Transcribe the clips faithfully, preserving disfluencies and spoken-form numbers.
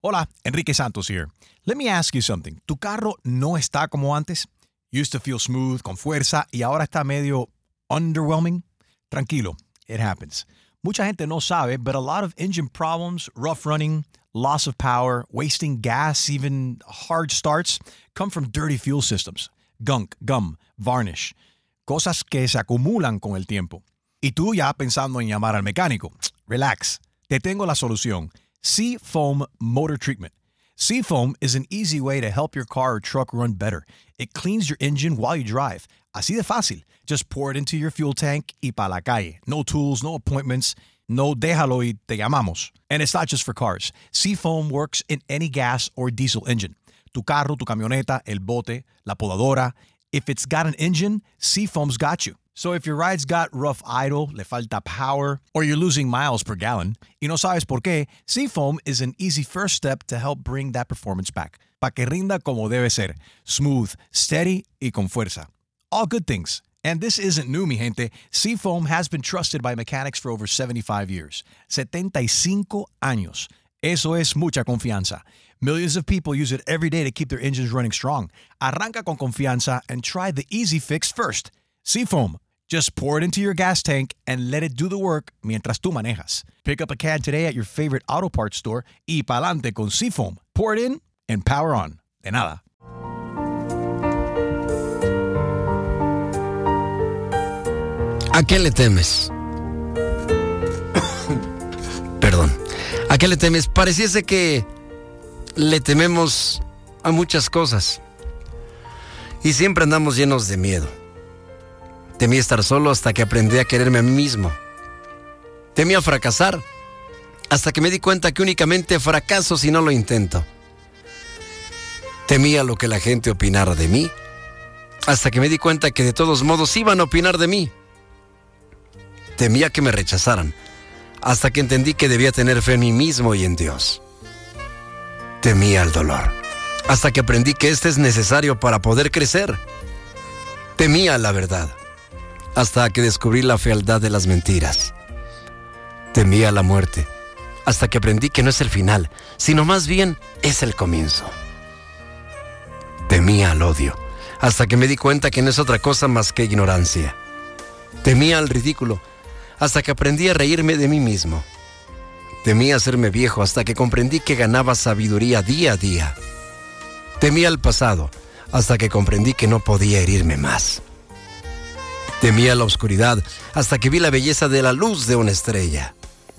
Hola, Enrique Santos here. Let me ask you something. ¿Tu carro no está como antes? Used to feel smooth, con fuerza, y ahora está medio underwhelming? Tranquilo, it happens. Mucha gente no sabe, but a lot of engine problems, rough running, loss of power, wasting gas, even hard starts, come from dirty fuel systems. Gunk, gum, varnish. Cosas que se acumulan con el tiempo. Y tú ya pensando en llamar al mecánico. Relax. Te tengo la solución. Seafoam Motor Treatment. Seafoam is an easy way to help your car or truck run better. It cleans your engine while you drive. Así de fácil. Just pour it into your fuel tank y pa la calle. No tools, no appointments. No déjalo y te llamamos. And it's not just for cars. Seafoam works in any gas or diesel engine. Tu carro, tu camioneta, el bote, la podadora. If it's got an engine, Seafoam's got you. So if your ride's got rough idle, le falta power, or you're losing miles per gallon, y no sabes por qué, Seafoam is an easy first step to help bring that performance back. Pa' que rinda como debe ser. Smooth, steady, y con fuerza. All good things. And this isn't new, mi gente. Seafoam has been trusted by mechanics for over seventy-five years. setenta y cinco años. Eso es mucha confianza. Millions of people use it every day to keep their engines running strong. Arranca con confianza and try the easy fix first. Seafoam. Just pour it into your gas tank and let it do the work mientras tú manejas. Pick up a can today at your favorite auto parts store y pa'lante con Seafoam. Pour it in and power on. De nada. ¿A qué le temes? Perdón. ¿A qué le temes? Pareciese que le tememos a muchas cosas. Y siempre andamos llenos de miedo. Temí estar solo hasta que aprendí a quererme a mí mismo. Temí a fracasar hasta que me di cuenta que únicamente fracaso si no lo intento. Temía lo que la gente opinara de mí hasta que me di cuenta que de todos modos iban a opinar de mí. Temía que me rechazaran hasta que entendí que debía tener fe en mí mismo y en Dios. Temía el dolor hasta que aprendí que este es necesario para poder crecer. Temía la verdad hasta que descubrí la fealdad de las mentiras. Temía la muerte hasta que aprendí que no es el final, sino más bien es el comienzo. Temía al odio hasta que me di cuenta que no es otra cosa más que ignorancia. Temía al ridículo hasta que aprendí a reírme de mí mismo. Temía hacerme viejo hasta que comprendí que ganaba sabiduría día a día. Temía al pasado hasta que comprendí que no podía herirme más. Temía la oscuridad hasta que vi la belleza de la luz de una estrella.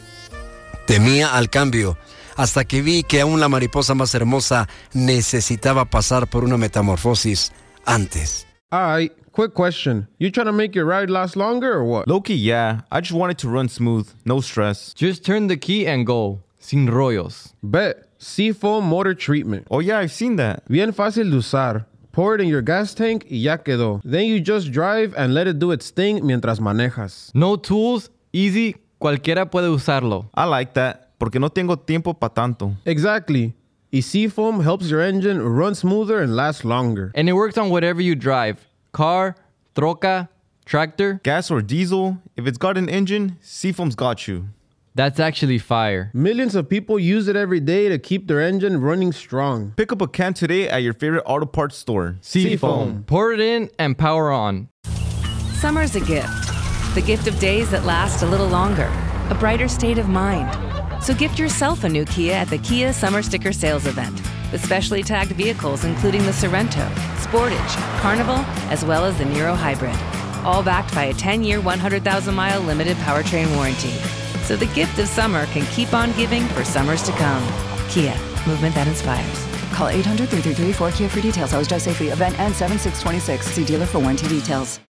Temía al cambio hasta que vi que aún la mariposa más hermosa necesitaba pasar por una metamorfosis antes. Alright, quick question. You trying to make your ride last longer or what? Low-key, yeah. I just want it to run smooth, no stress. Just turn the key and go. Sin rollos. Bet. Seafoam Motor Treatment. Oh yeah, I've seen that. Bien fácil de usar. Pour it in your gas tank y ya quedó. Then you just drive and let it do its thing mientras manejas. No tools, easy, cualquiera puede usarlo. I like that, porque no tengo tiempo pa' tanto. Exactly. Y Seafoam helps your engine run smoother and last longer. And it works on whatever you drive. Car, troca, tractor. Gas or diesel, if it's got an engine, Seafoam's got you. That's actually fire. Millions of people use it every day to keep their engine running strong. Pick up a can today at your favorite auto parts store. Seafoam. Pour it in and power on. Summer's a gift. The gift of days that last a little longer. A brighter state of mind. So gift yourself a new Kia at the Kia Summer Sticker Sales Event. With specially tagged vehicles including the Sorento, Sportage, Carnival, as well as the Niro Hybrid. All backed by a ten-year, one hundred thousand mile limited powertrain warranty. So the gift of summer can keep on giving for summers to come. Kia, movement that inspires. Call eight hundred, three three three, four K I A for details. Always drive safely. Event ends seven six twenty-six. See dealer for warranty details.